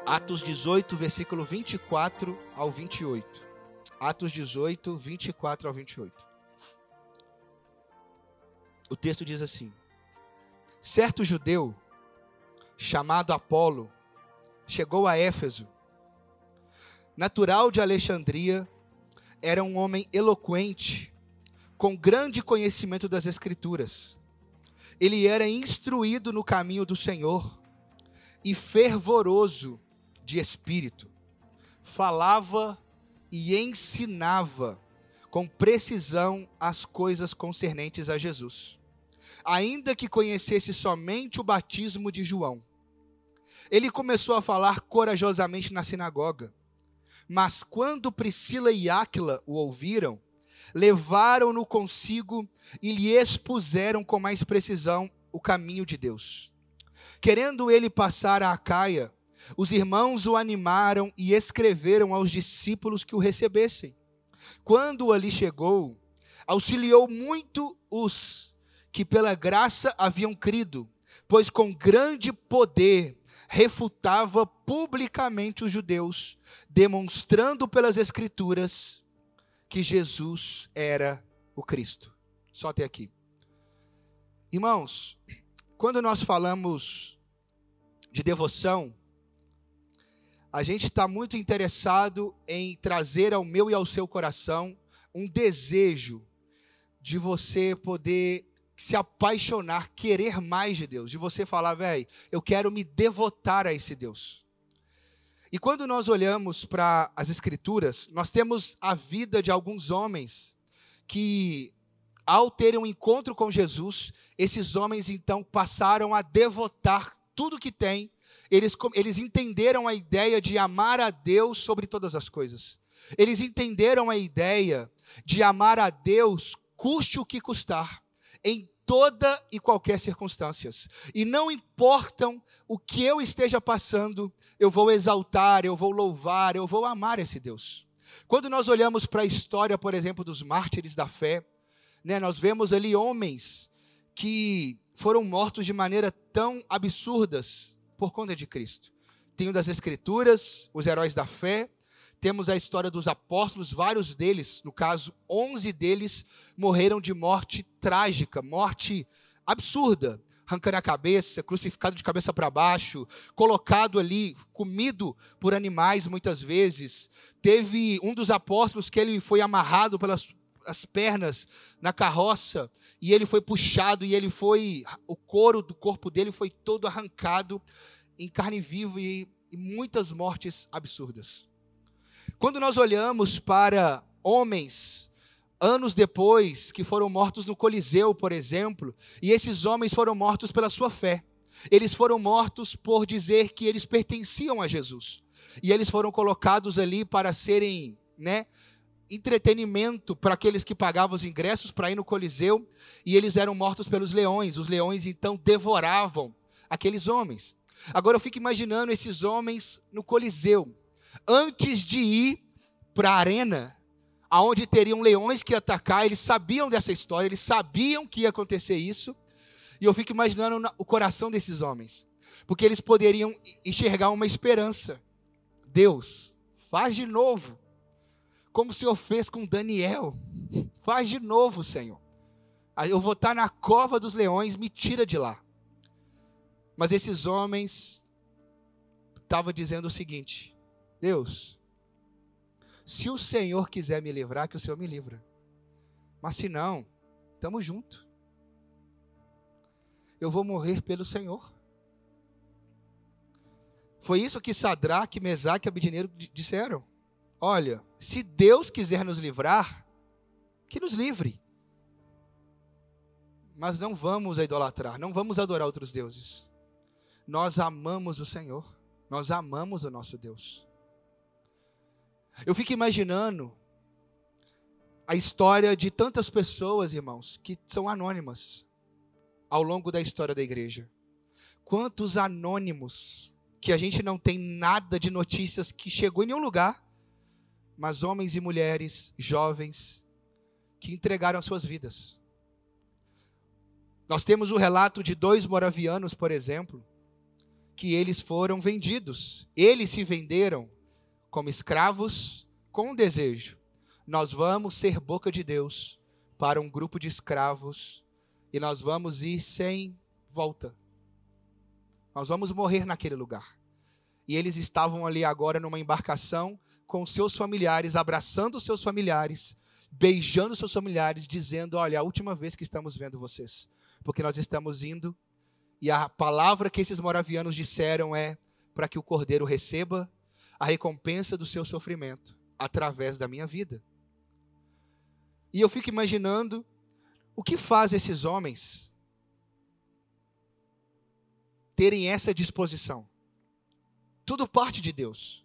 Atos 18, versículo 24 ao 28. Atos 18, 24 ao 28. O texto diz assim: certo judeu, chamado Apolo, chegou a Éfeso. Natural de Alexandria, era um homem eloquente, com grande conhecimento das Escrituras. Ele era instruído no caminho do Senhor e fervoroso de espírito. Falava e ensinava com precisão as coisas concernentes a Jesus, ainda que conhecesse somente o batismo de João. Ele começou a falar corajosamente na sinagoga, mas quando Priscila e Áquila o ouviram, levaram-no consigo e lhe expuseram com mais precisão o caminho de Deus. Querendo ele passar a Acaia, os irmãos o animaram e escreveram aos discípulos que o recebessem. Quando ali chegou, auxiliou muito os que pela graça haviam crido, pois com grande poder refutava publicamente os judeus, demonstrando pelas Escrituras que Jesus era o Cristo. Só até aqui. Irmãos, quando nós falamos de devoção, a gente está muito interessado em trazer ao meu e ao seu coração um desejo de você poder se apaixonar, querer mais de Deus, de você falar, velho, eu quero me devotar a esse Deus. E quando nós olhamos para as Escrituras, nós temos a vida de alguns homens que, ao terem um encontro com Jesus, esses homens então passaram a devotar tudo que têm. Eles entenderam a ideia de amar a Deus sobre todas as coisas. Eles entenderam a ideia de amar a Deus, custe o que custar, em toda e qualquer circunstâncias. E não importam o que eu esteja passando, eu vou exaltar, eu vou louvar, eu vou amar esse Deus. Quando nós olhamos para a história, por exemplo, dos mártires da fé, nós vemos ali homens que foram mortos de maneira tão absurdas por conta de Cristo. Tem o das Escrituras, os heróis da fé. Temos a história dos apóstolos, vários deles, no caso, 11 deles, morreram de morte trágica, morte absurda. Arrancando a cabeça, crucificado de cabeça para baixo, colocado ali, comido por animais muitas vezes. Teve um dos apóstolos que ele foi amarrado pelas as pernas na carroça, e ele foi puxado, o couro do corpo dele foi todo arrancado em carne viva, e muitas mortes absurdas. Quando nós olhamos para homens, anos depois, que foram mortos no Coliseu, por exemplo, e esses homens foram mortos pela sua fé, eles foram mortos por dizer que eles pertenciam a Jesus, e eles foram colocados ali para serem, entretenimento para aqueles que pagavam os ingressos para ir no Coliseu, e eles eram mortos pelos leões. Os leões então devoravam aqueles homens. Agora eu fico imaginando esses homens no Coliseu, antes de ir para a arena, aonde teriam leões que ia atacar. Eles sabiam dessa história, eles sabiam que ia acontecer isso, e eu fico imaginando o coração desses homens, porque eles poderiam enxergar uma esperança. Deus, faz de novo, como o Senhor fez com Daniel. Faz de novo, Senhor. Eu vou estar na cova dos leões, me tira de lá. Mas esses homens estavam dizendo o seguinte: Deus, se o Senhor quiser me livrar, que o Senhor me livra. Mas se não, estamos juntos. Eu vou morrer pelo Senhor. Foi isso que Sadraque, Mesaque e Abednego disseram. Olha, se Deus quiser nos livrar, que nos livre. Mas não vamos idolatrar, não vamos adorar outros deuses. Nós amamos o Senhor, nós amamos o nosso Deus. Eu fico imaginando a história de tantas pessoas, irmãos, que são anônimas ao longo da história da igreja. Quantos anônimos que a gente não tem nada de notícias que chegou em nenhum lugar, mas homens e mulheres, jovens, que entregaram as suas vidas. Nós temos o relato de 2 moravianos, por exemplo, que eles foram vendidos. Eles se venderam como escravos com um desejo: nós vamos ser boca de Deus para um grupo de escravos e nós vamos ir sem volta. Nós vamos morrer naquele lugar. E eles estavam ali agora numa embarcação com seus familiares, abraçando seus familiares, beijando seus familiares, dizendo: olha, é a última vez que estamos vendo vocês, porque nós estamos indo. E a palavra que esses moravianos disseram é para que o cordeiro receba a recompensa do seu sofrimento através da minha vida. E eu fico imaginando o que faz esses homens terem essa disposição. Tudo parte de Deus.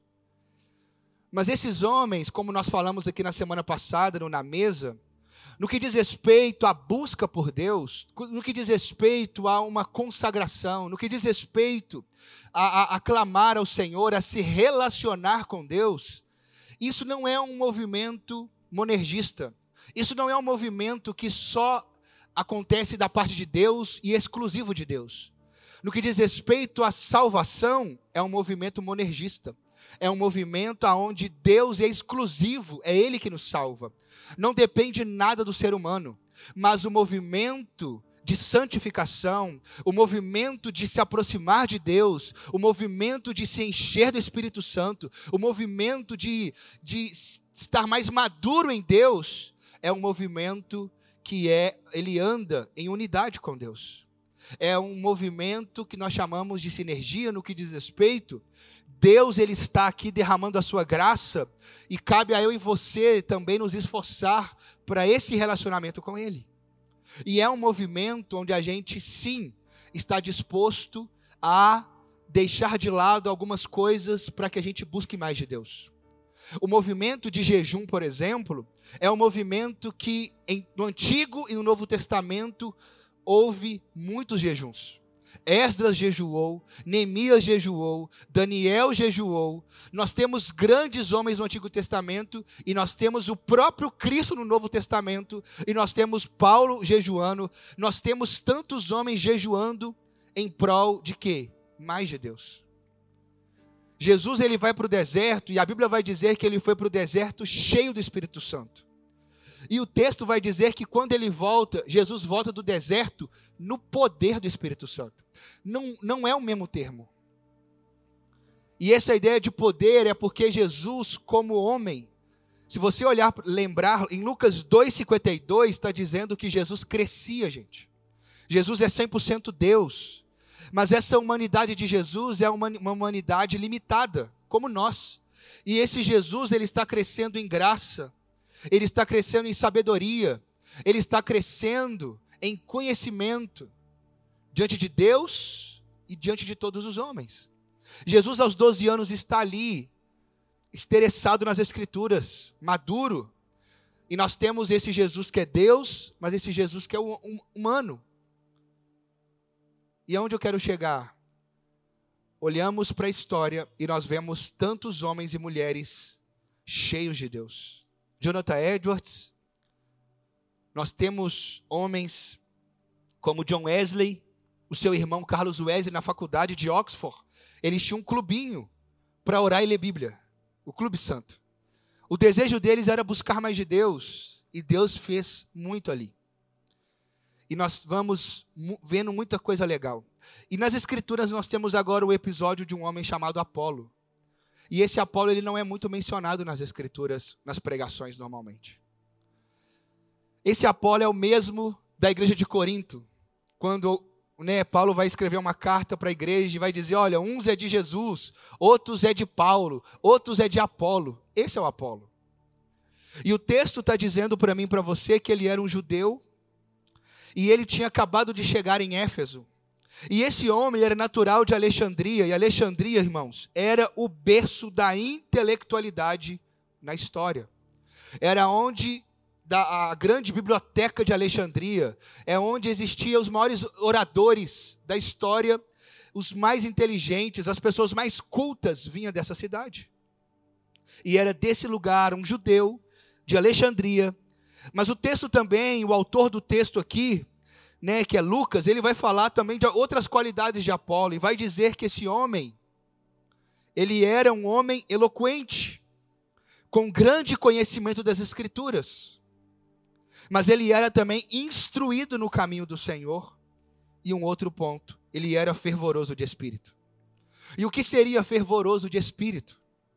Mas esses homens, como nós falamos aqui na semana passada, na mesa, no que diz respeito à busca por Deus, no que diz respeito a uma consagração, no que diz respeito a clamar ao Senhor, a se relacionar com Deus, isso não é um movimento monergista. Isso não é um movimento que só acontece da parte de Deus e exclusivo de Deus. No que diz respeito à salvação, é um movimento monergista. É um movimento onde Deus é exclusivo, é Ele que nos salva. Não depende nada do ser humano, mas o movimento de santificação, o movimento de se aproximar de Deus, o movimento de se encher do Espírito Santo, o movimento de estar mais maduro em Deus, é um movimento que ele anda em unidade com Deus. É um movimento que nós chamamos de sinergia no que diz respeito. Deus, Ele está aqui derramando a sua graça e cabe a eu e você também nos esforçar para esse relacionamento com Ele. E é um movimento onde a gente, sim, está disposto a deixar de lado algumas coisas para que a gente busque mais de Deus. O movimento de jejum, por exemplo, é um movimento que no Antigo e no Novo Testamento houve muitos jejuns. Esdras jejuou, Neemias jejuou, Daniel jejuou. Nós temos grandes homens no Antigo Testamento e nós temos o próprio Cristo no Novo Testamento e nós temos Paulo jejuando. Nós temos tantos homens jejuando em prol de quê? Mais de Deus. Jesus, ele vai para o deserto e a Bíblia vai dizer que ele foi para o deserto cheio do Espírito Santo. E o texto vai dizer que quando ele volta, Jesus volta do deserto no poder do Espírito Santo. Não é o mesmo termo. E essa ideia de poder é porque Jesus, como homem, se você olhar, lembrar, em Lucas 2,52, está dizendo que Jesus crescia, gente. Jesus é 100% Deus. Mas essa humanidade de Jesus é uma humanidade limitada, como nós. E esse Jesus, ele está crescendo em graça. Ele está crescendo em sabedoria, ele está crescendo em conhecimento diante de Deus e diante de todos os homens. Jesus, aos 12 anos, está ali, esteressado nas Escrituras, maduro. E nós temos esse Jesus que é Deus, mas esse Jesus que é humano. E aonde eu quero chegar? Olhamos para a história e nós vemos tantos homens e mulheres cheios de Deus. Jonathan Edwards, nós temos homens como John Wesley, o seu irmão Carlos Wesley na faculdade de Oxford. Eles tinham um clubinho para orar e ler Bíblia, o Clube Santo. O desejo deles era buscar mais de Deus, e Deus fez muito ali. E nós vamos vendo muita coisa legal. E nas Escrituras nós temos agora o episódio de um homem chamado Apolo. E esse Apolo, ele não é muito mencionado nas Escrituras, nas pregações normalmente. Esse Apolo é o mesmo da igreja de Corinto, quando Paulo vai escrever uma carta para a igreja e vai dizer, olha, uns é de Jesus, outros é de Paulo, outros é de Apolo. Esse é o Apolo. E o texto está dizendo para mim e para você que ele era um judeu e ele tinha acabado de chegar em Éfeso. E esse homem era natural de Alexandria, e Alexandria, irmãos, era o berço da intelectualidade na história. Era onde a grande biblioteca de Alexandria, é onde existiam os maiores oradores da história, os mais inteligentes, as pessoas mais cultas vinham dessa cidade. E era desse lugar, um judeu de Alexandria. Mas o texto também, o autor do texto aqui, né, que é Lucas, ele vai falar também de outras qualidades de Apolo, e vai dizer que esse homem, ele era um homem eloquente, com grande conhecimento das Escrituras, mas ele era também instruído no caminho do Senhor. E um outro ponto, ele era fervoroso de espírito. E o que seria fervoroso de espírito?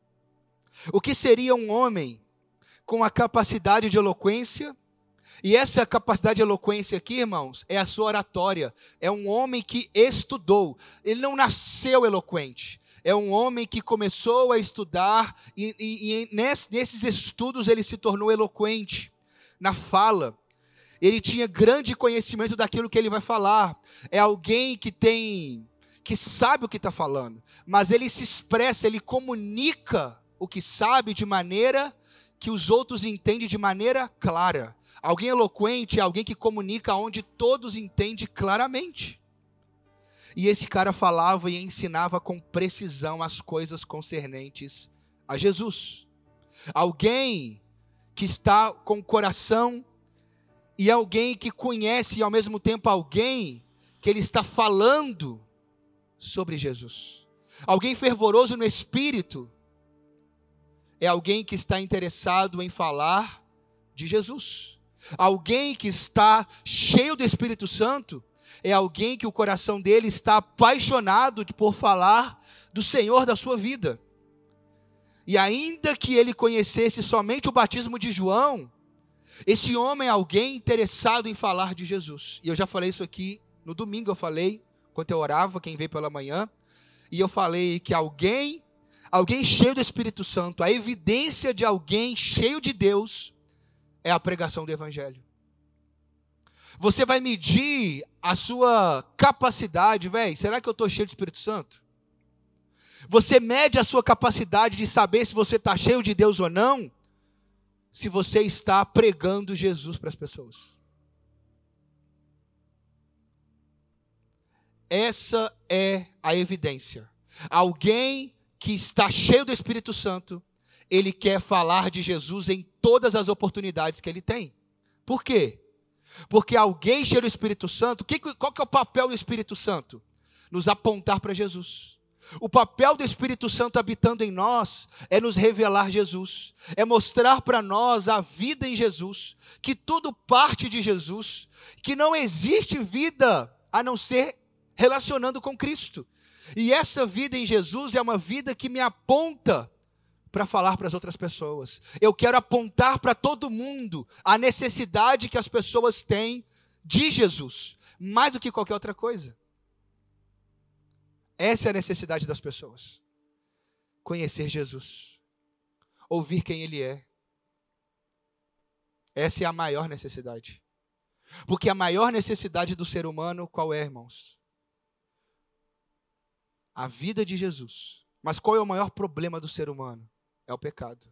O que seria um homem com a capacidade de eloquência? E essa capacidade de eloquência aqui, irmãos, é a sua oratória. É um homem que estudou. Ele não nasceu eloquente. É um homem que começou a estudar e nesses estudos ele se tornou eloquente na fala. Ele tinha grande conhecimento daquilo que ele vai falar. É alguém que sabe o que está falando, mas ele se expressa, ele comunica o que sabe de maneira que os outros entendem de maneira clara. Alguém eloquente é alguém que comunica onde todos entendem claramente. E esse cara falava e ensinava com precisão as coisas concernentes a Jesus. Alguém que está com o coração e alguém que conhece, e ao mesmo tempo alguém que ele está falando sobre Jesus. Alguém fervoroso no espírito é alguém que está interessado em falar de Jesus. Alguém que está cheio do Espírito Santo é alguém que o coração dele está apaixonado por falar do Senhor da sua vida. E ainda que ele conhecesse somente o batismo de João, esse homem é alguém interessado em falar de Jesus. E eu já falei isso aqui, no domingo eu falei, enquanto eu orava, quem veio pela manhã, e eu falei que alguém cheio do Espírito Santo, a evidência de alguém cheio de Deus, é a pregação do Evangelho. Você vai medir a sua capacidade, será que eu estou cheio do Espírito Santo? Você mede a sua capacidade de saber se você está cheio de Deus ou não, se você está pregando Jesus para as pessoas. Essa é a evidência. Alguém que está cheio do Espírito Santo, ele quer falar de Jesus em todas as oportunidades que ele tem. Por quê? Porque alguém cheio do Espírito Santo, qual que é o papel do Espírito Santo? Nos apontar para Jesus. O papel do Espírito Santo habitando em nós é nos revelar Jesus, é mostrar para nós a vida em Jesus, que tudo parte de Jesus, que não existe vida a não ser relacionando com Cristo. E essa vida em Jesus é uma vida que me aponta para falar para as outras pessoas. Eu quero apontar para todo mundo a necessidade que as pessoas têm de Jesus, mais do que qualquer outra coisa. Essa é a necessidade das pessoas. Conhecer Jesus. Ouvir quem Ele é. Essa é a maior necessidade. Porque a maior necessidade do ser humano, qual é, irmãos? A vida de Jesus. Mas qual é o maior problema do ser humano? É o pecado.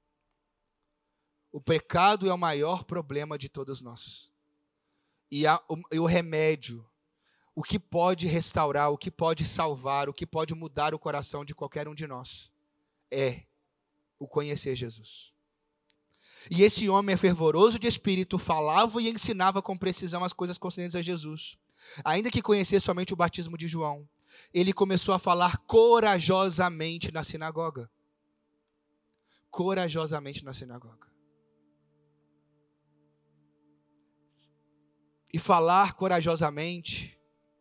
O pecado é o maior problema de todos nós. E o remédio, o que pode restaurar, o que pode salvar, o que pode mudar o coração de qualquer um de nós, é o conhecer Jesus. E esse homem é fervoroso de espírito, falava e ensinava com precisão as coisas concernentes a Jesus. Ainda que conhecesse somente o batismo de João, ele começou a falar corajosamente na sinagoga. Corajosamente na sinagoga. E falar corajosamente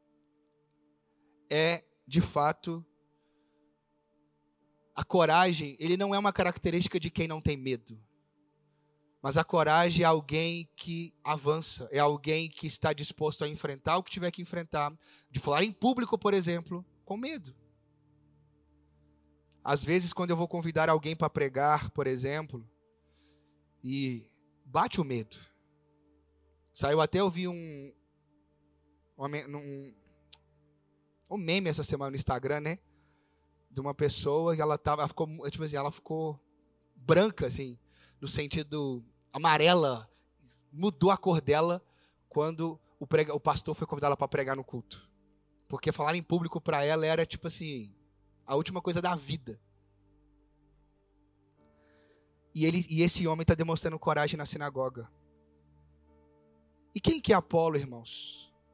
é, de fato, a coragem, ele não é uma característica de quem não tem medo. Mas a coragem é alguém que avança, é alguém que está disposto a enfrentar o que tiver que enfrentar, de falar em público, por exemplo, com medo. Às vezes, quando eu vou convidar alguém para pregar, por exemplo, e bate o medo. Eu vi um meme essa semana no Instagram, né? De uma pessoa que ela ficou branca, assim, no sentido amarela, mudou a cor dela quando o pastor foi convidá-la para pregar no culto. Porque falar em público para ela era tipo assim, a última coisa da vida. E esse homem está demonstrando coragem na sinagoga. E quem que é Apolo, irmãos?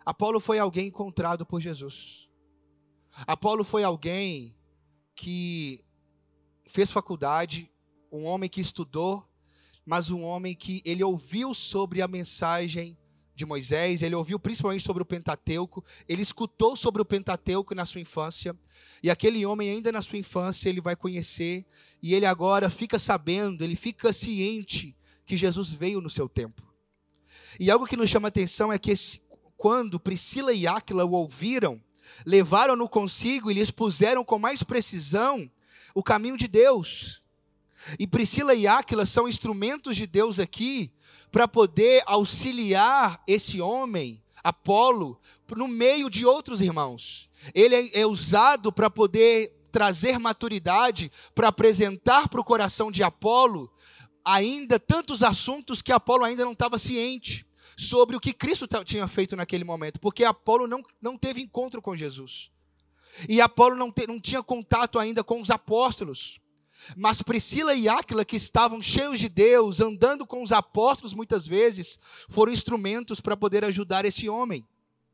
Apolo foi alguém encontrado por Jesus. Apolo foi alguém que fez faculdade, um homem que estudou, mas um homem que ele ouviu sobre a mensagem de Moisés, ele ouviu principalmente sobre o Pentateuco, ele escutou sobre o Pentateuco na sua infância, e aquele homem ainda na sua infância ele vai conhecer, e ele agora fica sabendo, ele fica ciente que Jesus veio no seu tempo. E algo que nos chama a atenção é que quando Priscila e Áquila o ouviram, levaram-no consigo e lhe expuseram com mais precisão o caminho de Deus. E Priscila e Áquila são instrumentos de Deus aqui para poder auxiliar esse homem, Apolo, no meio de outros irmãos. Ele é usado para poder trazer maturidade, para apresentar para o coração de Apolo ainda tantos assuntos que Apolo ainda não estava ciente sobre o que Cristo tinha feito naquele momento, porque Apolo não teve encontro com Jesus. E Apolo não tinha contato ainda com os apóstolos. Mas Priscila e Áquila, que estavam cheios de Deus, andando com os apóstolos muitas vezes, foram instrumentos para poder ajudar esse homem.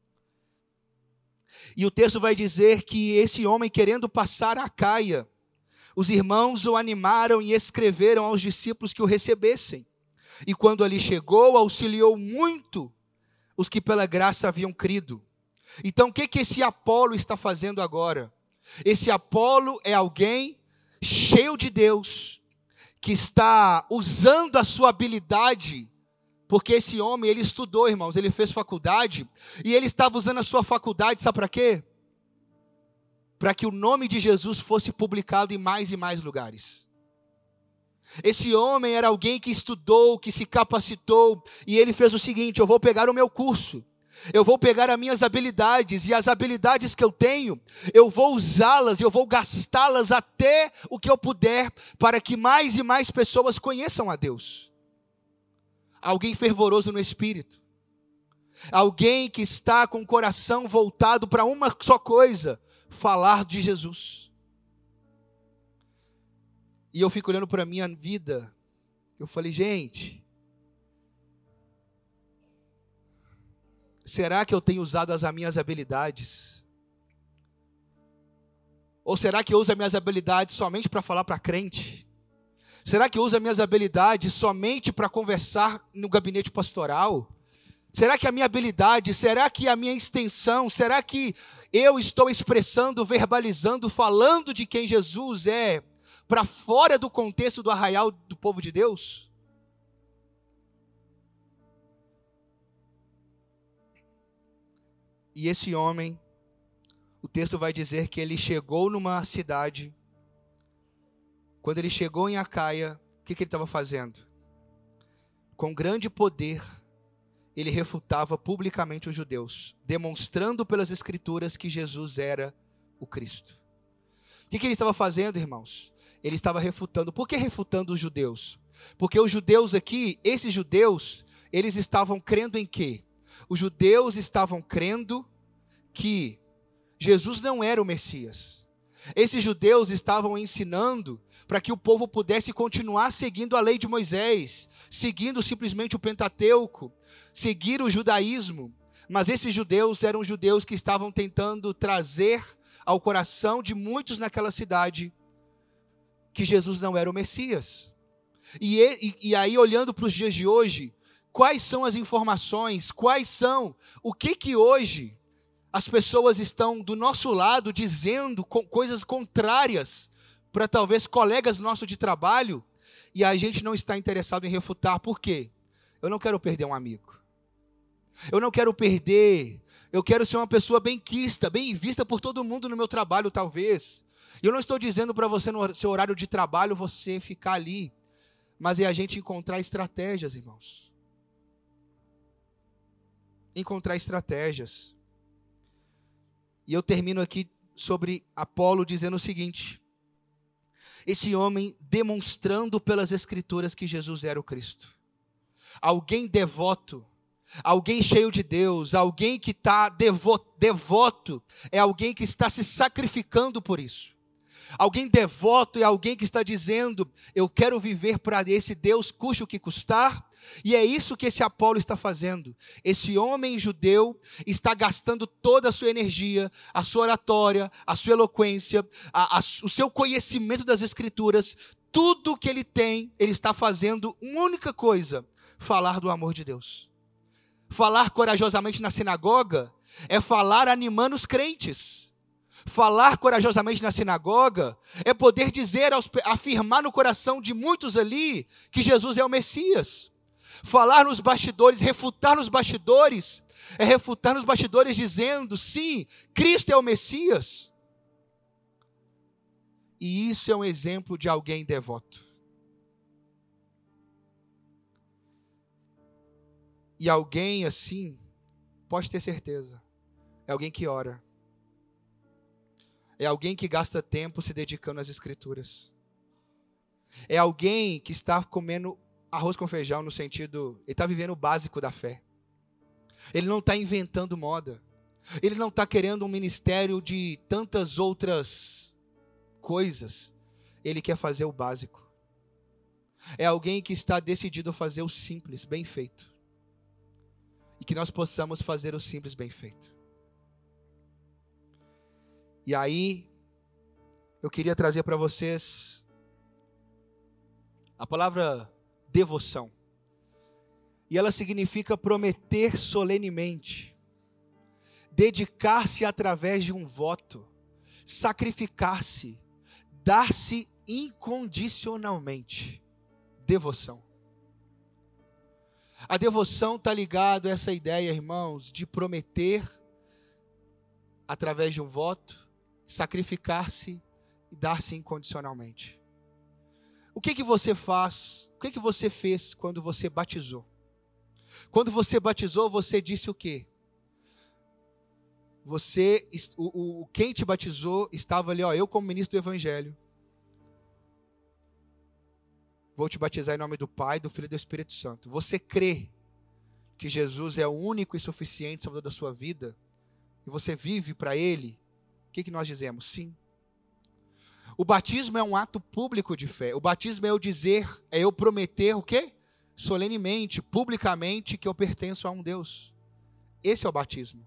E o texto vai dizer que esse homem, querendo passar a Acaia, os irmãos o animaram e escreveram aos discípulos que o recebessem. E quando ali chegou, auxiliou muito os que pela graça haviam crido. Então, o que esse Apolo está fazendo agora? Esse Apolo é alguém cheio de Deus, que está usando a sua habilidade, porque esse homem, ele estudou, irmãos, ele fez faculdade, e ele estava usando a sua faculdade, sabe para quê? Para que o nome de Jesus fosse publicado em mais e mais lugares. Esse homem era alguém que estudou, que se capacitou, e ele fez o seguinte: eu vou pegar o meu curso, eu vou pegar as minhas habilidades, e as habilidades que eu tenho, eu vou usá-las, eu vou gastá-las até o que eu puder, para que mais e mais pessoas conheçam a Deus. Alguém fervoroso no espírito, alguém que está com o coração voltado para uma só coisa: falar de Jesus. E eu fico olhando para a minha vida, eu falei, gente, será que eu tenho usado as minhas habilidades? Ou será que eu uso as minhas habilidades somente para falar para crente? Será que eu uso as minhas habilidades somente para conversar no gabinete pastoral? Será que a minha habilidade, será que a minha extensão, será que eu estou expressando, verbalizando, falando de quem Jesus é, para fora do contexto do arraial do povo de Deus? E esse homem, o texto vai dizer que ele chegou numa cidade. Quando ele chegou em Acaia, o que ele estava fazendo? Com grande poder, ele refutava publicamente os judeus, demonstrando pelas escrituras que Jesus era o Cristo. O que ele estava fazendo, irmãos? Ele estava refutando. Por que refutando os judeus? Porque os judeus aqui, esses judeus, eles estavam crendo em quê? Os judeus estavam crendo que Jesus não era o Messias. Esses judeus estavam ensinando para que o povo pudesse continuar seguindo a lei de Moisés, seguindo simplesmente o Pentateuco, seguir o judaísmo. Mas esses judeus eram judeus que estavam tentando trazer ao coração de muitos naquela cidade que Jesus não era o Messias. E aí, olhando para os dias de hoje, quais são as informações, o que hoje as pessoas estão do nosso lado dizendo coisas contrárias para talvez colegas nossos de trabalho, e a gente não está interessado em refutar. Por quê? Eu não quero perder um amigo. Eu não quero perder, eu quero ser uma pessoa benquista, bem vista por todo mundo no meu trabalho, talvez. Eu não estou dizendo para você no seu horário de trabalho você ficar ali, mas é a gente encontrar estratégias, irmãos. Encontrar estratégias. E eu termino aqui sobre Apolo dizendo o seguinte: esse homem demonstrando pelas escrituras que Jesus era o Cristo. Alguém devoto, alguém cheio de Deus, alguém que está devoto, é alguém que está se sacrificando por isso. Alguém devoto é alguém que está dizendo, eu quero viver para esse Deus, custe o que custar. E é isso que esse Apolo está fazendo. Esse homem judeu está gastando toda a sua energia, a sua oratória, a sua eloquência, o seu conhecimento das Escrituras, tudo que ele tem, ele está fazendo uma única coisa: falar do amor de Deus. Falar corajosamente na sinagoga é falar animando os crentes. Falar corajosamente na sinagoga é poder dizer, afirmar no coração de muitos ali que Jesus é o Messias. Falar nos bastidores, refutar nos bastidores, é refutar nos bastidores dizendo, sim, Cristo é o Messias. E isso é um exemplo de alguém devoto. E alguém assim, pode ter certeza, é alguém que ora. É alguém que gasta tempo se dedicando às Escrituras. É alguém que está comendo arroz com feijão no sentido, ele está vivendo o básico da fé. Ele não está inventando moda. Ele não está querendo um ministério de tantas outras coisas. Ele quer fazer o básico. É alguém que está decidido a fazer o simples, bem feito. E que nós possamos fazer o simples, bem feito. E aí, eu queria trazer para vocês a palavra devoção. E ela significa prometer solenemente, dedicar-se através de um voto, sacrificar-se, dar-se incondicionalmente. Devoção. A devoção está ligada a essa ideia, irmãos, de prometer através de um voto, sacrificar-se e dar-se incondicionalmente. O que você faz? O que você fez quando você batizou? Quando você batizou, você disse o quê? Quem te batizou estava ali, eu como ministro do Evangelho, vou te batizar em nome do Pai, do Filho e do Espírito Santo. Você crê que Jesus é o único e suficiente Salvador da sua vida? E você vive para Ele? O que nós dizemos? Sim. O batismo é um ato público de fé. O batismo é eu dizer, é eu prometer o quê? Solenemente, publicamente, que eu pertenço a um Deus. Esse é o batismo.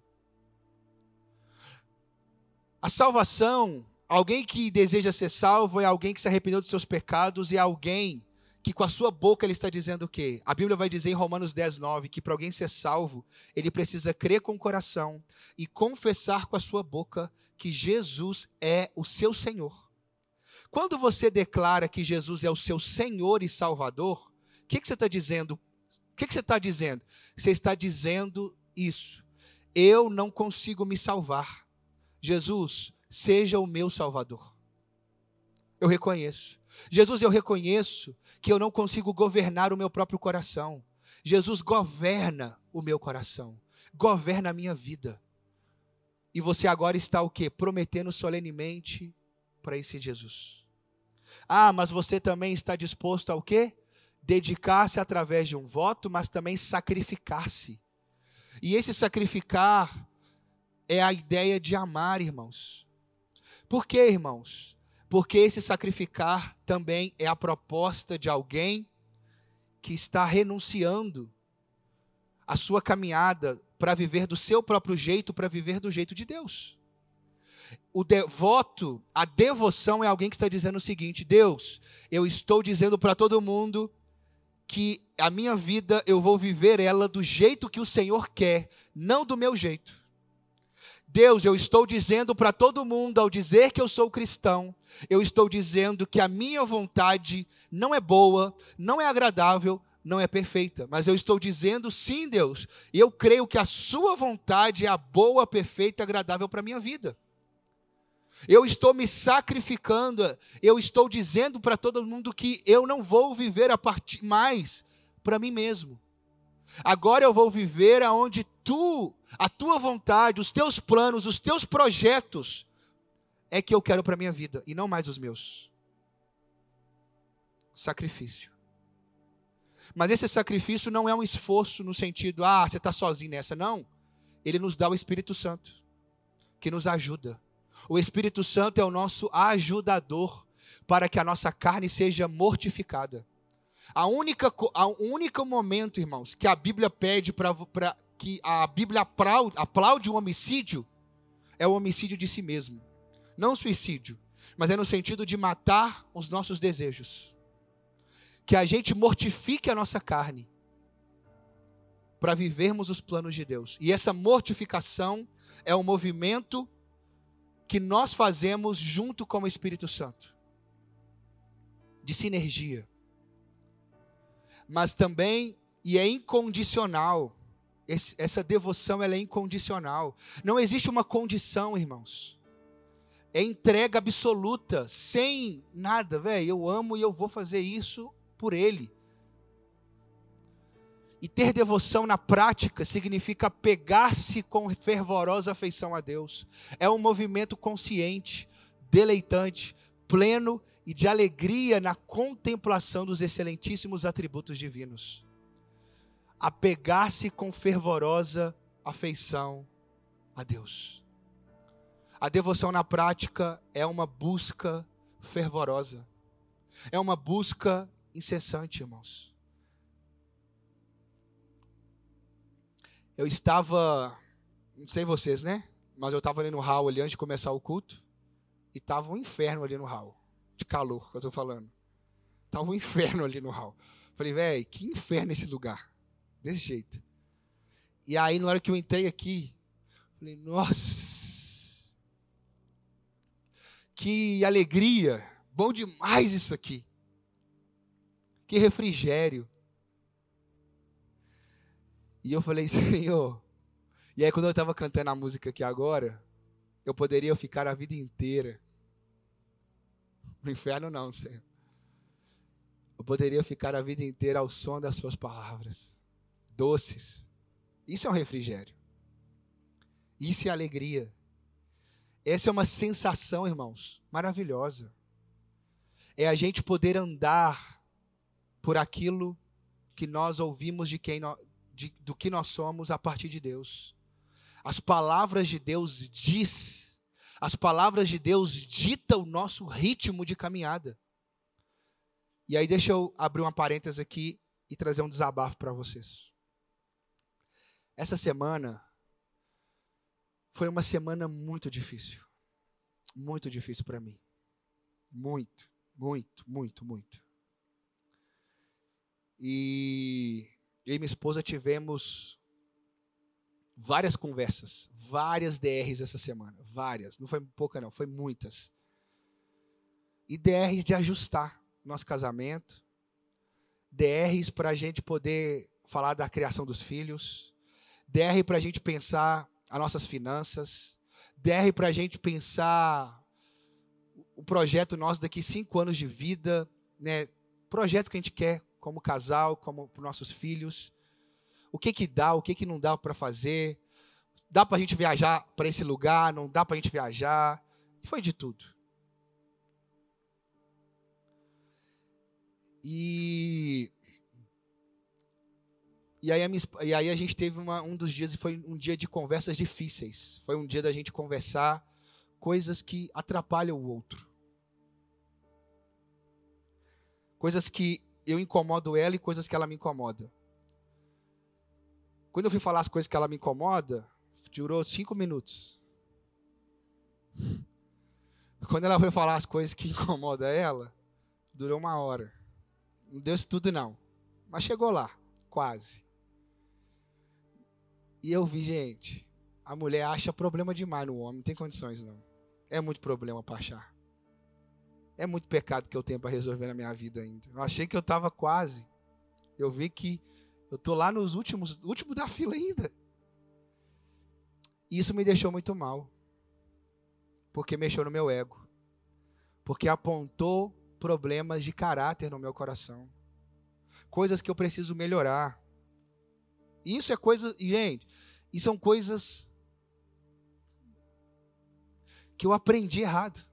A salvação, alguém que deseja ser salvo é alguém que se arrependeu dos seus pecados e é alguém que com a sua boca ele está dizendo o quê? A Bíblia vai dizer em Romanos 10:9 que para alguém ser salvo, ele precisa crer com o coração e confessar com a sua boca que Jesus é o seu Senhor. Quando você declara que Jesus é o seu Senhor e Salvador, o que você está dizendo? O que você está dizendo? Você está dizendo isso. Eu não consigo me salvar. Jesus, seja o meu Salvador. Eu reconheço. Jesus, eu reconheço que eu não consigo governar o meu próprio coração. Jesus, governa o meu coração. Governa a minha vida. E você agora está o quê? Prometendo solenemente para esse Jesus. Mas você também está disposto ao quê? Dedicar-se através de um voto, mas também sacrificar-se. E esse sacrificar é a ideia de amar, irmãos. Por quê, irmãos? Porque esse sacrificar também é a proposta de alguém que está renunciando a sua caminhada para viver do seu próprio jeito, para viver do jeito de Deus. O devoto, a devoção é alguém que está dizendo o seguinte: Deus, eu estou dizendo para todo mundo que a minha vida eu vou viver ela do jeito que o Senhor quer, não do meu jeito. Deus, eu estou dizendo para todo mundo, ao dizer que eu sou cristão, eu estou dizendo que a minha vontade não é boa, não é agradável, não é perfeita. Mas eu estou dizendo, sim, Deus, eu creio que a sua vontade é a boa, perfeita e agradável para a minha vida. Eu estou me sacrificando, eu estou dizendo para todo mundo que eu não vou viver mais para mim mesmo. Agora eu vou viver aonde a tua vontade, os teus planos, os teus projetos é que eu quero para a minha vida e não mais os meus. Sacrifício. Mas esse sacrifício não é um esforço no sentido, você está sozinho nessa. Não. Ele nos dá o Espírito Santo, que nos ajuda. O Espírito Santo é o nosso ajudador para que a nossa carne seja mortificada. O único momento, irmãos, que a Bíblia pede que a Bíblia aplaude o homicídio é o homicídio de si mesmo. Não suicídio, mas é no sentido de matar os nossos desejos. Que a gente mortifique a nossa carne para vivermos os planos de Deus. E essa mortificação é um movimento que nós fazemos junto com o Espírito Santo. De sinergia. Mas também, e é incondicional, essa devoção ela é incondicional. Não existe uma condição, irmãos. É entrega absoluta, sem nada, velho. Eu amo e eu vou fazer isso por Ele. E ter devoção na prática significa pegar-se com fervorosa afeição a Deus. É um movimento consciente, deleitante, pleno e de alegria na contemplação dos excelentíssimos atributos divinos. Apegar-se com fervorosa afeição a Deus. A devoção na prática é uma busca fervorosa. É uma busca incessante, irmãos. Eu estava, não sei vocês, né? Mas eu estava ali no hall ali antes de começar o culto. E estava um inferno ali no hall. De calor, que eu estou falando. Estava um inferno ali no hall. Falei, velho, que inferno esse lugar. Desse jeito. E aí, na hora que eu entrei aqui, falei, nossa, que alegria. Bom demais isso aqui. Que refrigério. E eu falei, Senhor. E aí, quando eu estava cantando a música aqui agora, eu poderia ficar a vida inteira. No inferno não, Senhor. Eu poderia ficar a vida inteira ao som das suas palavras. Doces. Isso é um refrigério. Isso é alegria. Essa é uma sensação, irmãos, maravilhosa. É a gente poder andar por aquilo que nós ouvimos do que nós somos a partir de Deus. As palavras de Deus as palavras de Deus ditam o nosso ritmo de caminhada. E aí deixa eu abrir uma parêntese aqui e trazer um desabafo para vocês. Essa semana foi uma semana muito difícil. Muito difícil para mim. Muito, muito, muito, muito. E eu e minha esposa tivemos várias conversas, várias DRs essa semana, várias, não foi pouca não, foi muitas. E DRs de ajustar nosso casamento, DRs para a gente poder falar da criação dos filhos, DR para a gente pensar as nossas finanças, DR para a gente pensar o projeto nosso daqui 5 anos de vida, né? Projetos que a gente quer como casal, como para os nossos filhos. O que dá, o que não dá para fazer. Dá para a gente viajar para esse lugar, não dá para a gente viajar. Foi de tudo. E aí a gente teve um dos dias, foi um dia de conversas difíceis. Foi um dia da gente conversar coisas que atrapalham o outro. Coisas que eu incomodo ela e coisas que ela me incomoda. Quando eu fui falar as coisas que ela me incomoda, durou 5 minutos. Quando ela foi falar as coisas que incomodam ela, durou 1 hora. Não deu isso tudo não. Mas chegou lá, quase. E eu vi, gente, a mulher acha problema demais no homem, não tem condições não. É muito problema para achar. É muito pecado que eu tenho para resolver na minha vida ainda. Eu achei que eu estava quase. Eu vi que eu estou lá nos últimos da fila ainda. E isso me deixou muito mal. Porque mexeu no meu ego. Porque apontou problemas de caráter no meu coração. Coisas que eu preciso melhorar. Isso é coisa... Gente, isso são coisas que eu aprendi errado.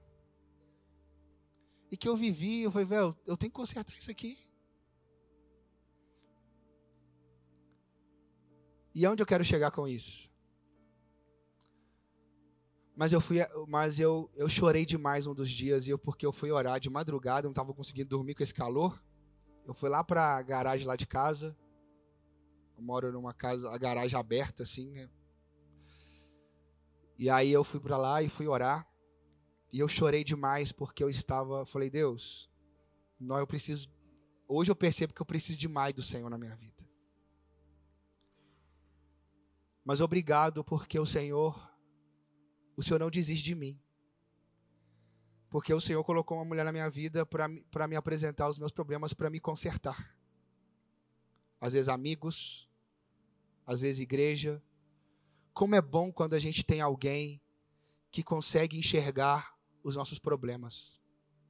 E que eu vivi, eu falei, velho, eu tenho que consertar isso aqui. E aonde eu quero chegar com isso? eu chorei demais um dos dias, porque eu fui orar de madrugada, não estava conseguindo dormir com esse calor. Eu fui lá para a garagem lá de casa. Eu moro numa casa, a garagem aberta assim, né? E aí eu fui para lá e fui orar. E eu chorei demais porque falei, Deus, hoje eu percebo que eu preciso demais do Senhor na minha vida. Mas obrigado porque o Senhor não desiste de mim. Porque o Senhor colocou uma mulher na minha vida para me apresentar os meus problemas, para me consertar. Às vezes amigos, às vezes igreja. Como é bom quando a gente tem alguém que consegue enxergar os nossos problemas.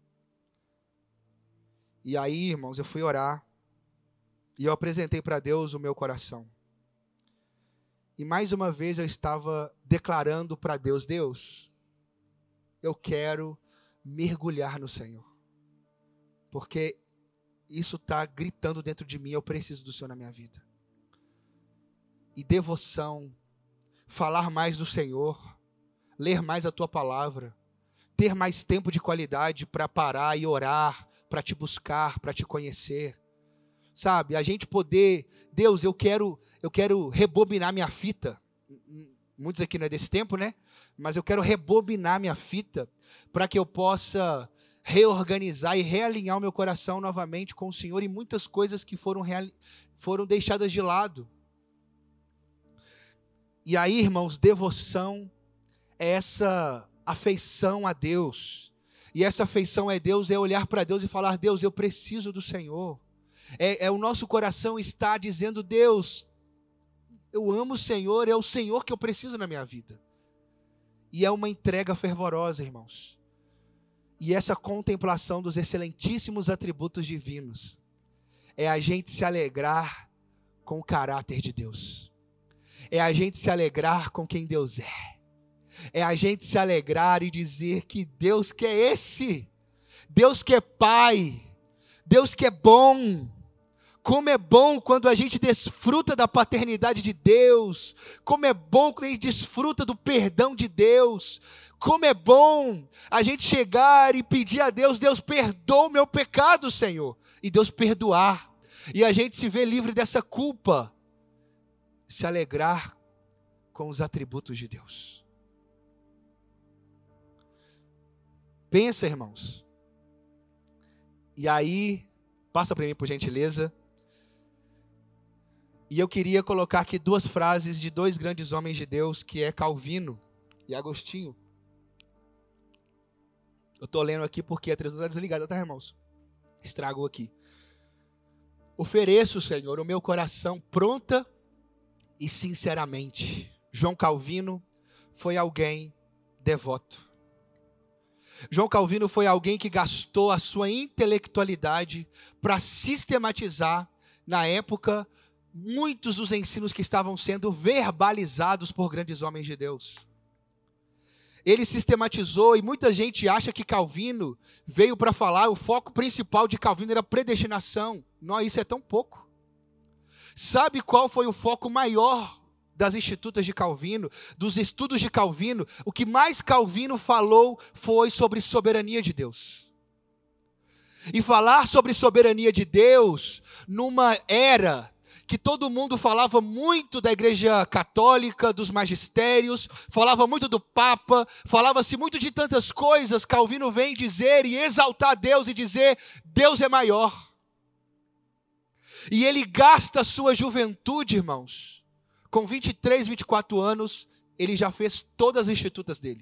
E aí, irmãos, eu fui orar e eu apresentei para Deus o meu coração. E mais uma vez eu estava declarando para Deus, Deus, eu quero mergulhar no Senhor. Porque isso está gritando dentro de mim, eu preciso do Senhor na minha vida. E devoção, falar mais do Senhor, ler mais a Tua palavra, ter mais tempo de qualidade para parar e orar, para Te buscar, para Te conhecer. Sabe, a gente poder, Deus, eu quero rebobinar minha fita. Muitos aqui não é desse tempo, né? Mas eu quero rebobinar minha fita para que eu possa reorganizar e realinhar o meu coração novamente com o Senhor e muitas coisas que foram deixadas de lado. E aí, irmãos, devoção é essa afeição a Deus. E essa afeição a Deus é olhar para Deus e falar, Deus, eu preciso do Senhor. O nosso coração está dizendo, Deus, eu amo o Senhor, é o Senhor que eu preciso na minha vida. E é uma entrega fervorosa, irmãos. E essa contemplação dos excelentíssimos atributos divinos é a gente se alegrar com o caráter de Deus. É a gente se alegrar com quem Deus é. É a gente se alegrar e dizer que Deus que é esse. Deus que é Pai. Deus que é bom. Como é bom quando a gente desfruta da paternidade de Deus. Como é bom quando a gente desfruta do perdão de Deus. Como é bom a gente chegar e pedir a Deus, Deus, perdoa o meu pecado, Senhor. E Deus perdoar. E a gente se vê livre dessa culpa. Se alegrar com os atributos de Deus. Pensa, irmãos. E aí, passa para mim, por gentileza. E eu queria colocar aqui duas frases de dois grandes homens de Deus, que é Calvino e Agostinho. Eu estou lendo aqui porque a televisão está desligada, tá, irmãos? Estragou aqui. Ofereço, Senhor, o meu coração pronta e sinceramente. João Calvino foi alguém devoto. João Calvino foi alguém que gastou a sua intelectualidade para sistematizar, na época, muitos dos ensinos que estavam sendo verbalizados por grandes homens de Deus. Ele sistematizou, e muita gente acha que Calvino veio para falar, o foco principal de Calvino era predestinação. Não, isso é tão pouco. Sabe qual foi o foco maior das institutas de Calvino, dos estudos de Calvino? O que mais Calvino falou foi sobre soberania de Deus. E falar sobre soberania de Deus numa era que todo mundo falava muito da Igreja Católica, dos magistérios, falava muito do Papa, falava-se muito de tantas coisas. Calvino vem dizer e exaltar Deus e dizer, Deus é maior. E ele gasta a sua juventude, irmãos. Com 23, 24 anos, ele já fez todas as institutas dele.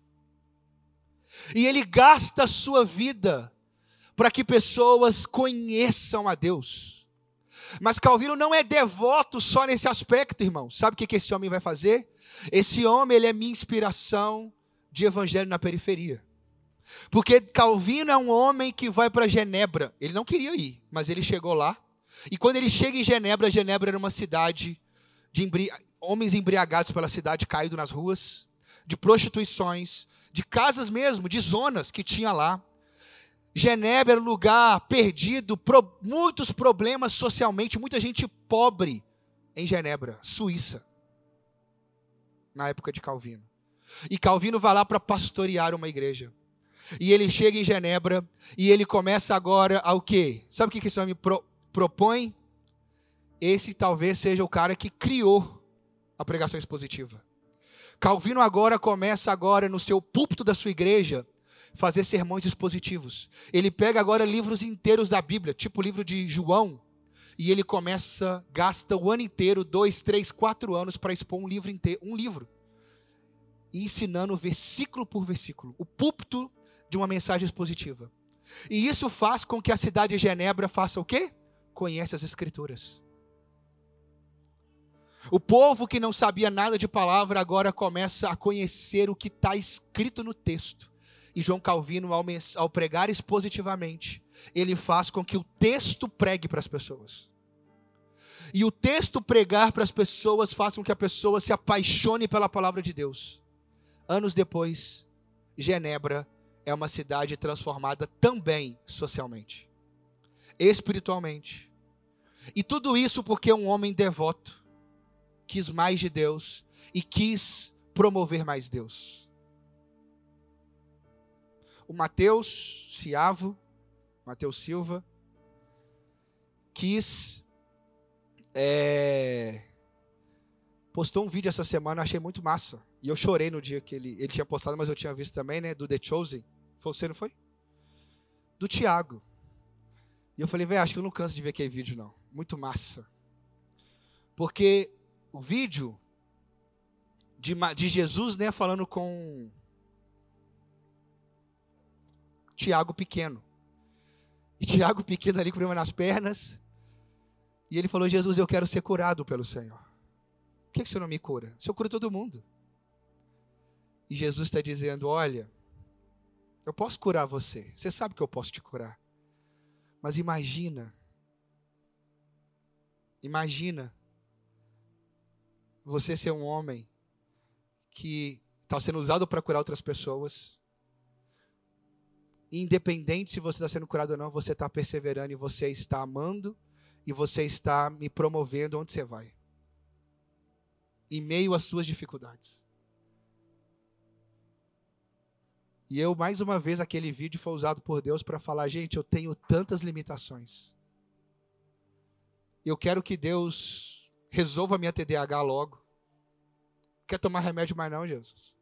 E ele gasta a sua vida para que pessoas conheçam a Deus. Mas Calvino não é devoto só nesse aspecto, irmãos. Sabe o que esse homem vai fazer? Esse homem, ele é minha inspiração de evangelho na periferia. Porque Calvino é um homem que vai para Genebra. Ele não queria ir, mas ele chegou lá. E quando ele chega em Genebra, Genebra era uma cidade de homens embriagados pela cidade, caídos nas ruas, de prostituições, de casas mesmo, de zonas que tinha lá. Genebra era um lugar perdido, muitos problemas socialmente, muita gente pobre em Genebra, Suíça, na época de Calvino. E Calvino vai lá para pastorear uma igreja. E ele chega em Genebra e ele começa agora a o quê? Sabe o que esse homem propõe? Esse talvez seja o cara que criou a pregação expositiva. Calvino começa no seu púlpito da sua igreja, fazer sermões expositivos. Ele pega agora livros inteiros da Bíblia, tipo o livro de João, e ele gasta o ano inteiro, 2, 3, 4 anos para expor um livro inteiro, e ensinando versículo por versículo, o púlpito de uma mensagem expositiva. E isso faz com que a cidade de Genebra faça o quê? Conhece as Escrituras. O povo que não sabia nada de palavra agora começa a conhecer o que está escrito no texto. E João Calvino, ao pregar expositivamente, ele faz com que o texto pregue para as pessoas. E o texto pregar para as pessoas faz com que a pessoa se apaixone pela palavra de Deus. Anos depois, Genebra é uma cidade transformada também socialmente, espiritualmente. E tudo isso porque um homem devoto quis mais de Deus e quis promover mais Deus. O Mateus Silva, postou um vídeo essa semana, eu achei muito massa. E eu chorei no dia que ele tinha postado, mas eu tinha visto também, né, do The Chosen. Foi você, não foi? Do Tiago. E eu falei, velho, acho que eu não canso de ver aquele vídeo, não. Muito massa. Porque o vídeo de Jesus, né, falando com Tiago pequeno. E Tiago pequeno ali com problema nas pernas. E ele falou, Jesus, eu quero ser curado pelo Senhor. Por que o Senhor não me cura? O Senhor cura todo mundo. E Jesus está dizendo, olha, eu posso curar você. Você sabe que eu posso te curar. Mas imagina você ser um homem que está sendo usado para curar outras pessoas. Independente se você está sendo curado ou não, você está perseverando e você está amando e você está me promovendo onde você vai. Em meio às suas dificuldades. E eu, mais uma vez, aquele vídeo foi usado por Deus para falar, gente, eu tenho tantas limitações. Eu quero que Deus resolva a minha TDAH logo. Não quer tomar remédio mais não, Jesus.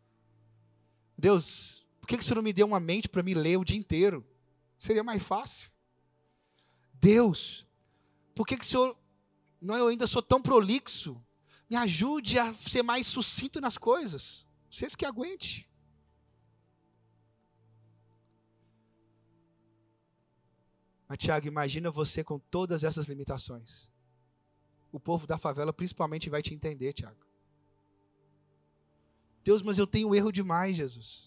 Deus, por que o Senhor não me deu uma mente para me ler o dia inteiro? Seria mais fácil. Deus, por que o Senhor, eu ainda sou tão prolixo? Me ajude a ser mais sucinto nas coisas. Vocês que aguente. Mas, Tiago, imagina você com todas essas limitações. O povo da favela principalmente vai te entender, Tiago. Deus, mas eu tenho erro demais, Jesus.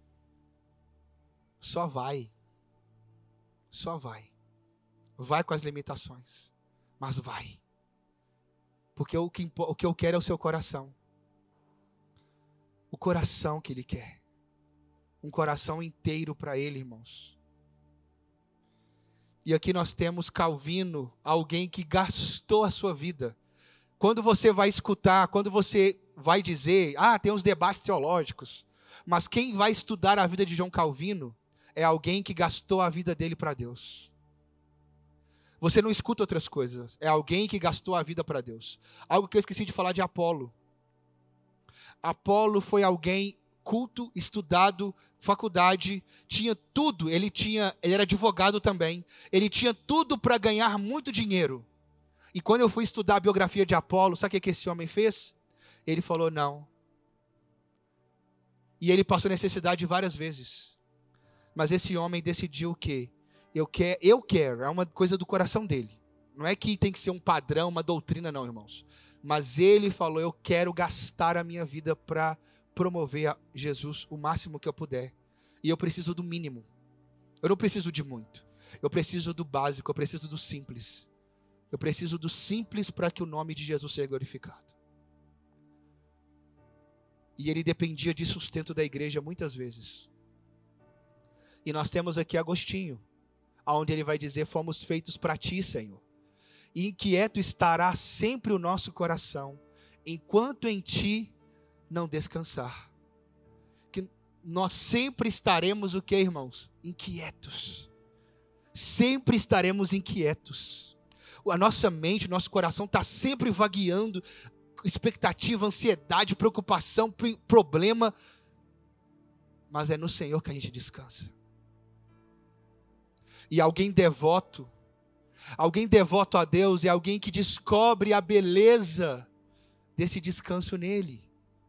Só vai. Só vai. Vai com as limitações. Mas vai. Porque o que eu quero é o seu coração. O coração que Ele quer. Um coração inteiro para Ele, irmãos. E aqui nós temos Calvino, alguém que gastou a sua vida. Quando você vai escutar, quando você vai dizer, tem uns debates teológicos, mas quem vai estudar a vida de João Calvino é alguém que gastou a vida dele para Deus. Você não escuta outras coisas, é alguém que gastou a vida para Deus. Algo que eu esqueci de falar de Apolo. Apolo foi alguém culto, estudado, faculdade, tinha tudo, ele era advogado também, ele tinha tudo para ganhar muito dinheiro. E quando eu fui estudar a biografia de Apolo, sabe o que esse homem fez? Ele falou não. E ele passou necessidade várias vezes. Mas esse homem decidiu que eu quero, é uma coisa do coração dele. Não é que tem que ser um padrão, uma doutrina não, irmãos. Mas ele falou, eu quero gastar a minha vida para promover a Jesus o máximo que eu puder. E eu preciso do mínimo. Eu não preciso de muito. Eu preciso do básico, eu preciso do simples. Eu preciso do simples para que o nome de Jesus seja glorificado. E ele dependia de sustento da igreja muitas vezes. E nós temos aqui Agostinho, onde ele vai dizer, fomos feitos para ti, Senhor. E inquieto estará sempre o nosso coração, enquanto em ti não descansar. nós sempre estaremos o quê, irmãos? Inquietos. Sempre estaremos inquietos. A nossa mente, o nosso coração está sempre vagueando, expectativa, ansiedade, preocupação, problema. Mas é no Senhor que a gente descansa. E alguém devoto a Deus é alguém que descobre a beleza desse descanso nele.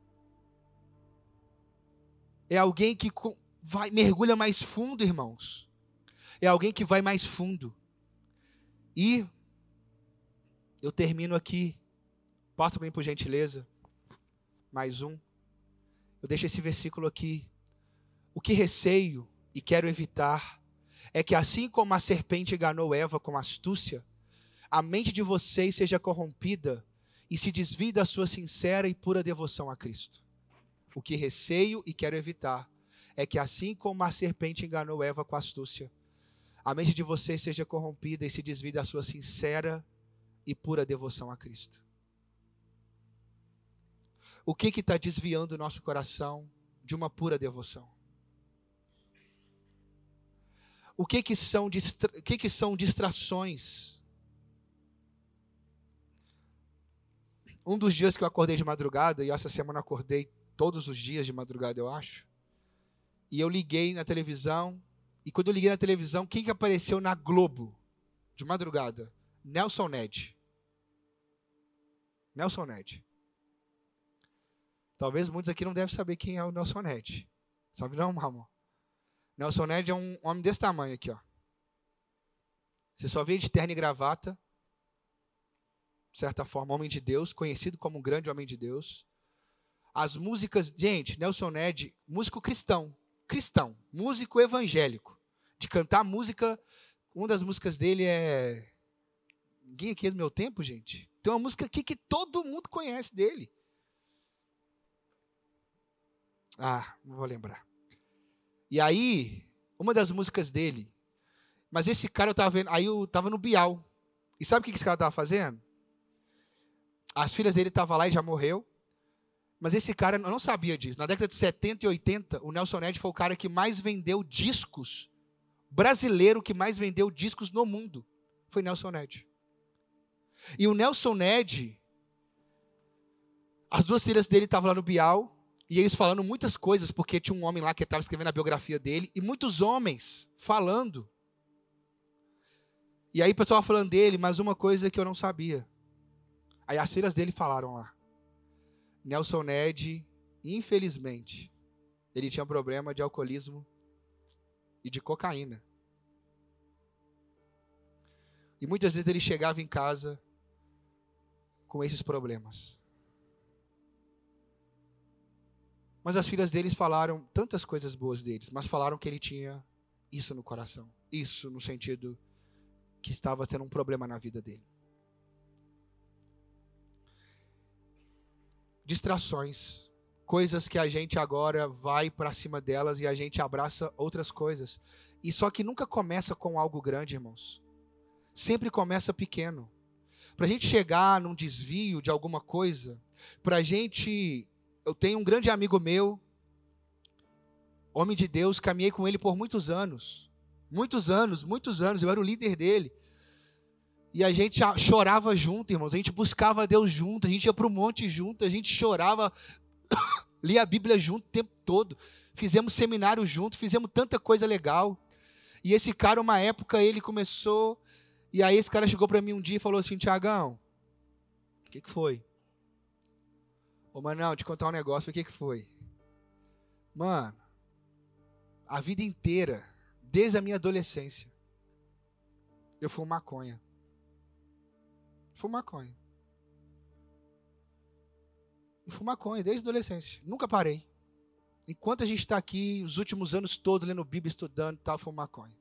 É alguém que mergulha mais fundo, irmãos. É alguém que vai mais fundo. E eu termino aqui. Passa para mim, por gentileza. Mais um. Eu deixo esse versículo aqui. O que receio e quero evitar é que assim como a serpente enganou Eva com astúcia, a mente de vocês seja corrompida e se desvie da sua sincera e pura devoção a Cristo. O que receio e quero evitar é que assim como a serpente enganou Eva com astúcia, a mente de vocês seja corrompida e se desvie da sua sincera e pura devoção a Cristo. O que está desviando o nosso coração de uma pura devoção? O que são distrações? Um dos dias que eu acordei de madrugada, e essa semana eu acordei todos os dias de madrugada, eu acho, e eu liguei na televisão, e quando eu liguei na televisão, quem que apareceu na Globo, de madrugada? Nelson Ned. Nelson Ned. Talvez muitos aqui não devem saber quem é o Nelson Ned. Sabe não, amor? Nelson Ned é um homem desse tamanho aqui, ó. Você só vê de terno e gravata. De certa forma, homem de Deus, conhecido como um grande homem de Deus. As músicas, gente, Nelson Ned, músico cristão, músico evangélico, de cantar música, uma das músicas dele é... Ninguém aqui é do meu tempo, gente? Tem uma música aqui que todo mundo conhece dele. Não vou lembrar. E aí, uma das músicas dele, mas esse cara eu estava vendo, aí eu estava no Bial. E sabe o que esse cara estava fazendo? As filhas dele estavam lá e já morreu. Mas esse cara, eu não sabia disso. Na década de 70 e 80, o Nelson Ned foi o cara que mais vendeu discos, brasileiro que mais vendeu discos no mundo. Foi Nelson Ned. E o Nelson Ned, as duas filhas dele estavam lá no Bial, e eles falando muitas coisas, porque tinha um homem lá que estava escrevendo a biografia dele, e muitos homens falando. E aí o pessoal falando dele, mas uma coisa que eu não sabia. Aí as filhas dele falaram lá. Nelson Ned, infelizmente, ele tinha um problema de alcoolismo e de cocaína. E muitas vezes ele chegava em casa com esses problemas. Mas as filhas deles falaram tantas coisas boas deles, mas falaram que ele tinha isso no coração. Isso no sentido que estava tendo um problema na vida dele. Distrações, coisas que a gente agora vai para cima delas e a gente abraça outras coisas. E só que nunca começa com algo grande, irmãos. Sempre começa pequeno. Para a gente chegar num desvio de alguma coisa, eu tenho um grande amigo meu, homem de Deus, caminhei com ele por muitos anos, eu era o líder dele, e a gente chorava junto, irmãos, a gente buscava Deus junto, a gente ia para o monte junto, a gente chorava, lia a Bíblia junto o tempo todo, fizemos seminário junto, fizemos tanta coisa legal, e esse cara, uma época, ele começou, e aí esse cara chegou para mim um dia e falou assim, Tiagão, o que foi? Ô, Manão, te contar um negócio, o que foi? Mano, a vida inteira, desde a minha adolescência, eu fumo maconha. Eu fumo maconha desde a adolescência, nunca parei. Enquanto a gente está aqui, os últimos anos todos, lendo Bíblia, estudando, eu fumo maconha.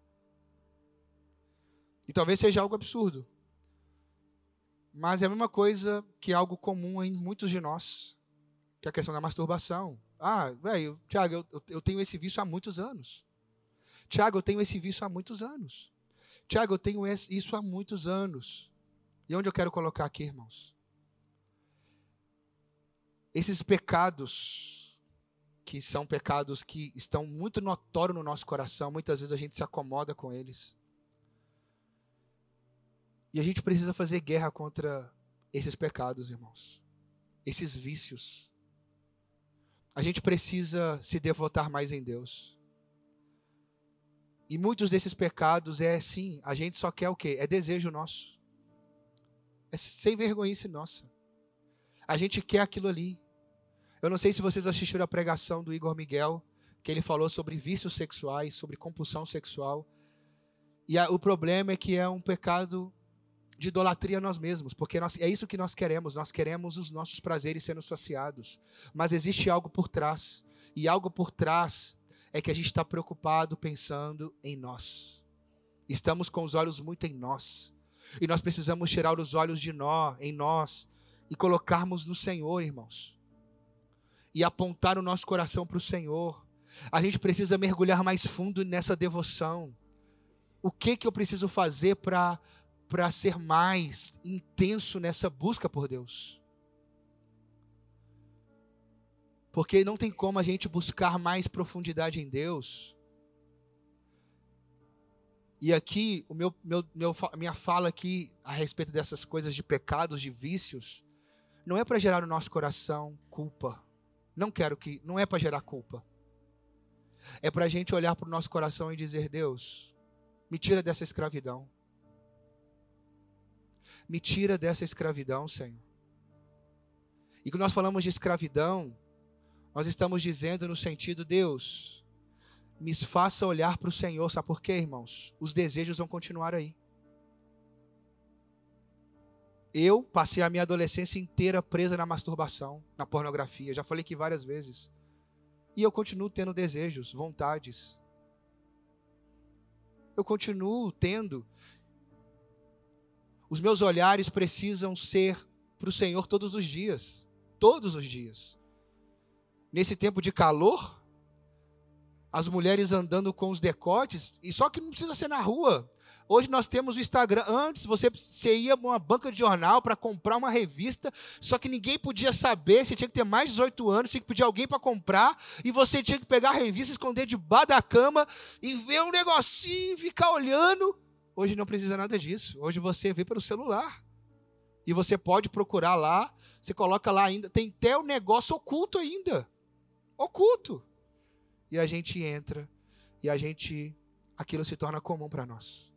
E talvez seja algo absurdo. Mas é a mesma coisa que algo comum em muitos de nós, que é a questão da masturbação. Tiago, eu tenho esse vício há muitos anos. Tiago, eu tenho esse vício há muitos anos. Tiago, eu tenho isso há muitos anos. E onde eu quero colocar aqui, irmãos? Esses pecados que são pecados que estão muito notórios no nosso coração, muitas vezes a gente se acomoda com eles. E a gente precisa fazer guerra contra esses pecados, irmãos. Esses vícios. A gente precisa se devotar mais em Deus. E muitos desses pecados sim, a gente só quer o quê? É desejo nosso. É sem vergonhice nossa. A gente quer aquilo ali. Eu não sei se vocês assistiram a pregação do Igor Miguel, que ele falou sobre vícios sexuais, sobre compulsão sexual. E o problema é que é um pecado de idolatria a nós mesmos, porque é isso que nós queremos os nossos prazeres sendo saciados. Mas existe algo por trás, e algo por trás é que a gente está preocupado pensando em nós. Estamos com os olhos muito em nós, e nós precisamos tirar os olhos em nós, e colocarmos no Senhor, irmãos, e apontar o nosso coração para o Senhor. A gente precisa mergulhar mais fundo nessa devoção. O que eu preciso fazer para ser mais intenso nessa busca por Deus? Porque não tem como a gente buscar mais profundidade em Deus. E aqui, minha fala aqui a respeito dessas coisas de pecados, de vícios, não é para gerar no nosso coração culpa. Não é para gerar culpa. É para a gente olhar para o nosso coração e dizer: Deus, me tira dessa escravidão. Me tira dessa escravidão, Senhor. E quando nós falamos de escravidão, nós estamos dizendo no sentido: Deus, me faça olhar para o Senhor. Sabe por quê, irmãos? Os desejos vão continuar aí. Eu passei a minha adolescência inteira presa na masturbação, na pornografia. Já falei aqui várias vezes. E eu continuo tendo desejos, vontades. Eu continuo tendo. Os meus olhares precisam ser para o Senhor todos os dias. Todos os dias. Nesse tempo de calor, as mulheres andando com os decotes, e só que não precisa ser na rua. Hoje nós temos o Instagram. Antes você ia a uma banca de jornal para comprar uma revista, só que ninguém podia saber, você tinha que ter mais de 18 anos, tinha que pedir alguém para comprar, e você tinha que pegar a revista, esconder debaixo da cama, e ver um negocinho, ficar olhando. Hoje não precisa nada disso. Hoje você vê pelo celular. E você pode procurar lá, você coloca lá ainda, tem até o negócio oculto ainda. Oculto. E a gente entra, e aquilo se torna comum para nós.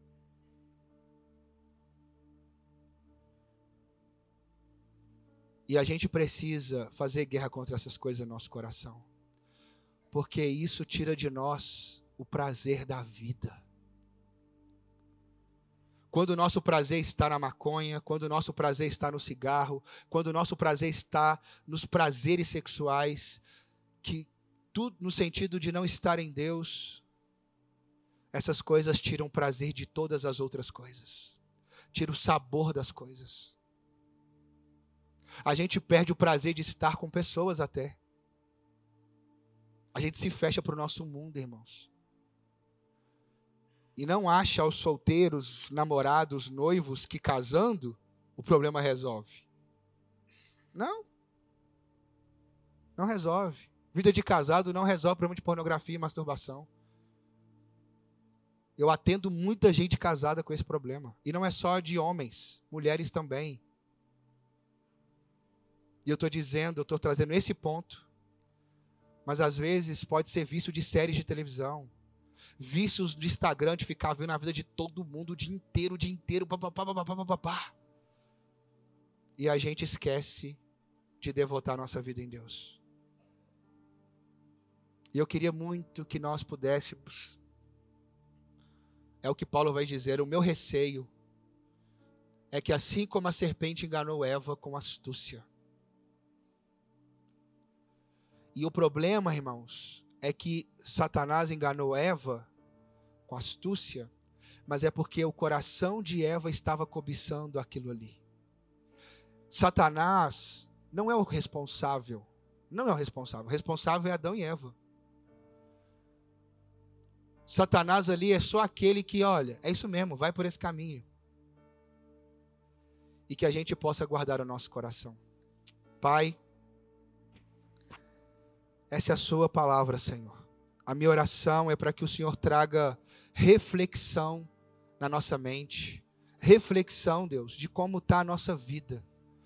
E a gente precisa fazer guerra contra essas coisas no nosso coração. Porque isso tira de nós o prazer da vida. Quando o nosso prazer está na maconha, quando o nosso prazer está no cigarro, quando o nosso prazer está nos prazeres sexuais, que tudo no sentido de não estar em Deus, essas coisas tiram o prazer de todas as outras coisas. Tira o sabor das coisas. A gente perde o prazer de estar com pessoas até. A gente se fecha para o nosso mundo, irmãos. E não acha os solteiros, namorados, noivos, que casando, o problema resolve. Não. Não resolve. Vida de casado não resolve o problema de pornografia e masturbação. Eu atendo muita gente casada com esse problema. E não é só de homens, mulheres também. E eu estou trazendo esse ponto. Mas às vezes pode ser vício de séries de televisão. Vícios de Instagram, de ficar vendo a vida de todo mundo o dia inteiro, papapá. E a gente esquece de devotar nossa vida em Deus. E eu queria muito que nós pudéssemos, é o que Paulo vai dizer, o meu receio é que assim como a serpente enganou Eva com astúcia. E o problema, irmãos, é que Satanás enganou Eva com astúcia, mas é porque o coração de Eva estava cobiçando aquilo ali. Satanás não é o responsável. Não é o responsável. O responsável é Adão e Eva. Satanás ali é só aquele que, olha, é isso mesmo, vai por esse caminho. E que a gente possa guardar o nosso coração. Pai, Essa é a sua palavra, Senhor. A minha oração é para que o Senhor traga reflexão na nossa mente. Reflexão, Deus, de como está a nossa vida.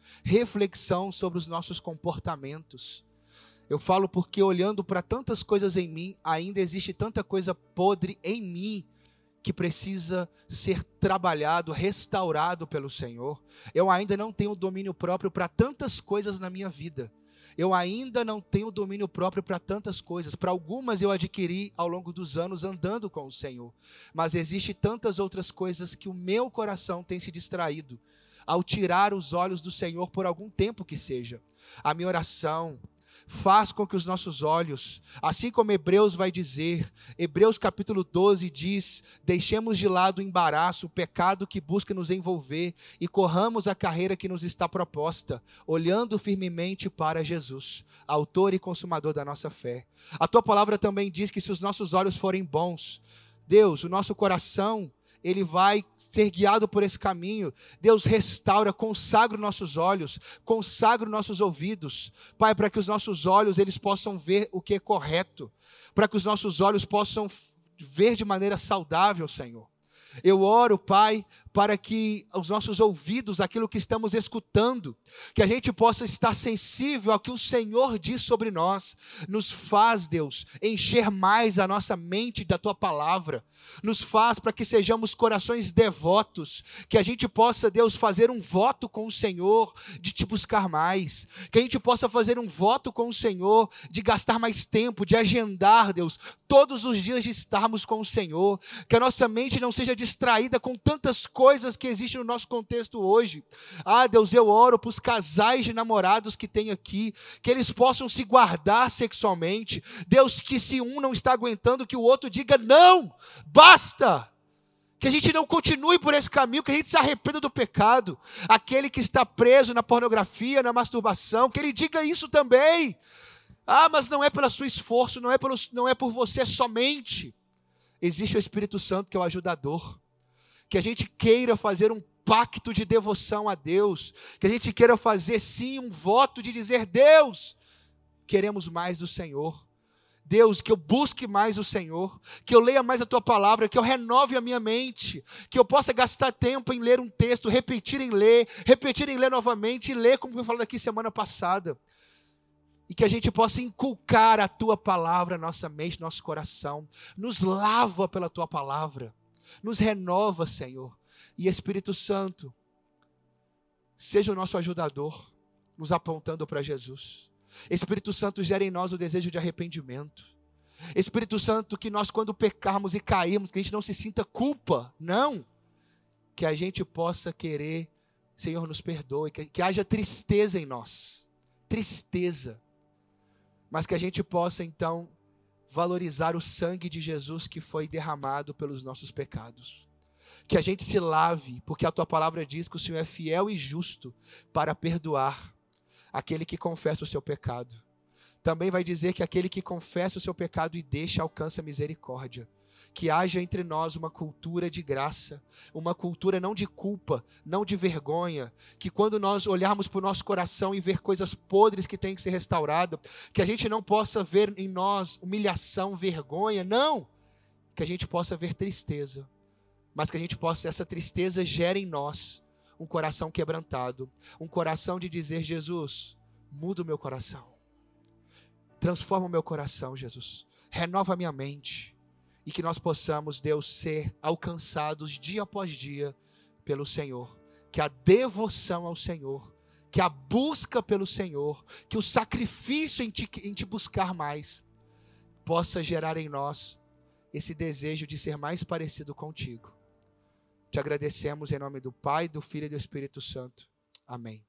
Reflexão sobre os nossos comportamentos. Eu falo porque olhando para tantas coisas em mim, ainda existe tanta coisa podre em mim que precisa ser trabalhado, restaurado pelo Senhor. Eu ainda não tenho domínio próprio para tantas coisas na minha vida. Eu ainda não tenho domínio próprio para tantas coisas. Para algumas eu adquiri ao longo dos anos andando com o Senhor. Mas existe tantas outras coisas que o meu coração tem se distraído ao tirar os olhos do Senhor por algum tempo que seja. A minha oração faz com que os nossos olhos, assim como Hebreus vai dizer, Hebreus capítulo 12 diz, deixemos de lado o embaraço, o pecado que busca nos envolver e corramos a carreira que nos está proposta, olhando firmemente para Jesus, autor e consumador da nossa fé. A tua palavra também diz que se os nossos olhos forem bons, Deus, o nosso coração, ele vai ser guiado por esse caminho. Deus restaura, consagra os nossos olhos, consagra os nossos ouvidos, Pai, para que os nossos olhos eles possam ver o que é correto, para que os nossos olhos possam ver de maneira saudável, Senhor. Eu oro, Pai, para que os nossos ouvidos, aquilo que estamos escutando, que a gente possa estar sensível ao que o Senhor diz sobre nós. Nos faz, Deus, encher mais a nossa mente da Tua palavra. Nos faz para que sejamos corações devotos, que a gente possa, Deus, fazer um voto com o Senhor de Te buscar mais. Que a gente possa fazer um voto com o Senhor de gastar mais tempo, de agendar, Deus, todos os dias de estarmos com o Senhor. Que a nossa mente não seja distraída com tantas coisas que existem no nosso contexto hoje. Ah, Deus, eu oro para os casais de namorados que tem aqui, que eles possam se guardar sexualmente. Deus, que se um não está aguentando, que o outro diga não, basta. Que a gente não continue por esse caminho, que a gente se arrependa do pecado. Aquele que está preso na pornografia, na masturbação, que ele diga isso também. Ah, mas não é pelo seu esforço, não é por você somente. Existe o Espírito Santo que é o ajudador. Que a gente queira fazer um pacto de devoção a Deus, que a gente queira fazer sim um voto de dizer, Deus, queremos mais do Senhor. Deus, que eu busque mais o Senhor, que eu leia mais a Tua palavra, que eu renove a minha mente, que eu possa gastar tempo em ler um texto, repetir em ler novamente e ler como foi falado aqui semana passada. E que a gente possa inculcar a Tua palavra na nossa mente, no nosso coração. Nos lava pela Tua palavra. Nos renova, Senhor. E Espírito Santo, seja o nosso ajudador, nos apontando para Jesus. Espírito Santo, gera em nós o desejo de arrependimento. Espírito Santo, que nós quando pecarmos e cairmos, que a gente não se sinta culpa, não. Que a gente possa querer, Senhor, nos perdoe, que haja tristeza em nós. Tristeza. Mas que a gente possa então valorizar o sangue de Jesus que foi derramado pelos nossos pecados. Que a gente se lave, porque a Tua palavra diz que o Senhor é fiel e justo para perdoar aquele que confessa o seu pecado. Também vai dizer que aquele que confessa o seu pecado e deixa alcança misericórdia. Que haja entre nós uma cultura de graça, uma cultura não de culpa, não de vergonha, que quando nós olharmos para o nosso coração e ver coisas podres que têm que ser restauradas, que a gente não possa ver em nós humilhação, vergonha, não, que a gente possa ver tristeza, mas que a gente possa, essa tristeza gere em nós um coração quebrantado, um coração de dizer, Jesus, muda o meu coração, transforma o meu coração, Jesus, renova a minha mente, e que nós possamos, Deus, ser alcançados dia após dia pelo Senhor. Que a devoção ao Senhor, que a busca pelo Senhor, que o sacrifício em te buscar mais, possa gerar em nós esse desejo de ser mais parecido contigo. Te agradecemos em nome do Pai, do Filho e do Espírito Santo. Amém.